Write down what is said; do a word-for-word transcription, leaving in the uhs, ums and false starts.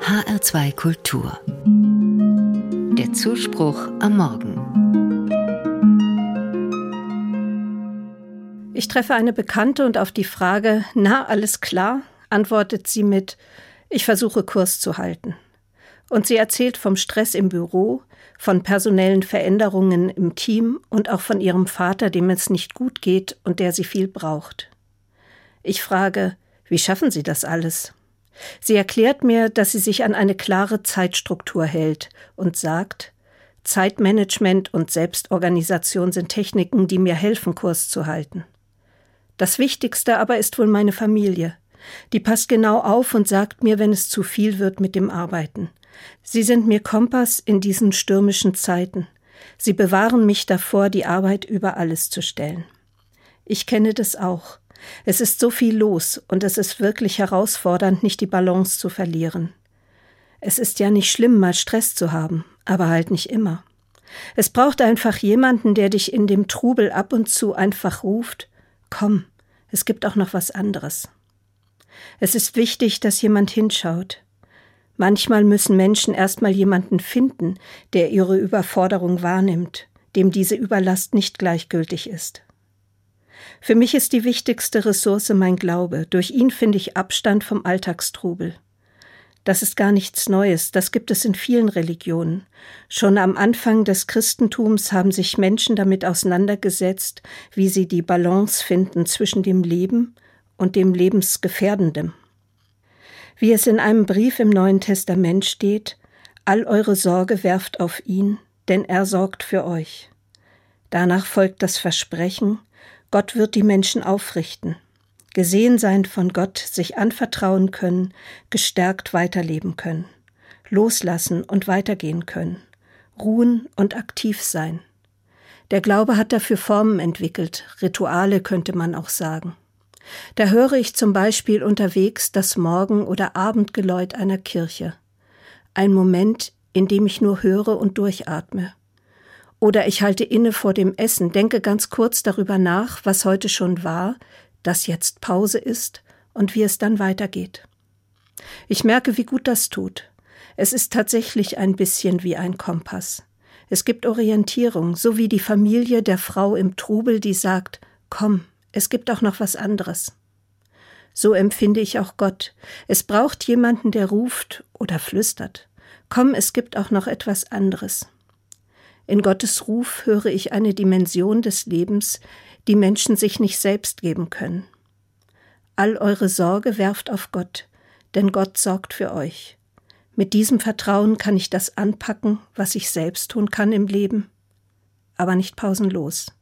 H R zwei Kultur. Der Zuspruch am Morgen. Ich treffe eine Bekannte und auf die Frage, na, alles klar, antwortet sie mit, ich versuche Kurs zu halten. Und sie erzählt vom Stress im Büro, von personellen Veränderungen im Team und auch von ihrem Vater, dem es nicht gut geht und der sie viel braucht. Ich frage, wie schaffen Sie das alles? Sie erklärt mir, dass sie sich an eine klare Zeitstruktur hält und sagt, Zeitmanagement und Selbstorganisation sind Techniken, die mir helfen, Kurs zu halten. Das Wichtigste aber ist wohl meine Familie. Die passt genau auf und sagt mir, wenn es zu viel wird mit dem Arbeiten. Sie sind mir Kompass in diesen stürmischen Zeiten. Sie bewahren mich davor, die Arbeit über alles zu stellen. Ich kenne das auch. Es ist so viel los und es ist wirklich herausfordernd, nicht die Balance zu verlieren. Es ist ja nicht schlimm, mal Stress zu haben, aber halt nicht immer. Es braucht einfach jemanden, der dich in dem Trubel ab und zu einfach ruft, komm, es gibt auch noch was anderes. Es ist wichtig, dass jemand hinschaut. Manchmal müssen Menschen erstmal jemanden finden, der ihre Überforderung wahrnimmt, dem diese Überlast nicht gleichgültig ist. Für mich ist die wichtigste Ressource mein Glaube. Durch ihn finde ich Abstand vom Alltagstrubel. Das ist gar nichts Neues, das gibt es in vielen Religionen. Schon am Anfang des Christentums haben sich Menschen damit auseinandergesetzt, wie sie die Balance finden zwischen dem Leben und dem Lebensgefährdendem. Wie es in einem Brief im Neuen Testament steht, all eure Sorge werft auf ihn, denn er sorgt für euch. Danach folgt das Versprechen, Gott wird die Menschen aufrichten, gesehen sein von Gott, sich anvertrauen können, gestärkt weiterleben können, loslassen und weitergehen können, ruhen und aktiv sein. Der Glaube hat dafür Formen entwickelt, Rituale könnte man auch sagen. Da höre ich zum Beispiel unterwegs das Morgen- oder Abendgeläut einer Kirche. Ein Moment, in dem ich nur höre und durchatme. Oder ich halte inne vor dem Essen, denke ganz kurz darüber nach, was heute schon war, dass jetzt Pause ist und wie es dann weitergeht. Ich merke, wie gut das tut. Es ist tatsächlich ein bisschen wie ein Kompass. Es gibt Orientierung, so wie die Familie der Frau im Trubel, die sagt, komm, es gibt auch noch was anderes. So empfinde ich auch Gott. Es braucht jemanden, der ruft oder flüstert. Komm, es gibt auch noch etwas anderes. In Gottes Ruf höre ich eine Dimension des Lebens, die Menschen sich nicht selbst geben können. All eure Sorge werft auf Gott, denn Gott sorgt für euch. Mit diesem Vertrauen kann ich das anpacken, was ich selbst tun kann im Leben, aber nicht pausenlos.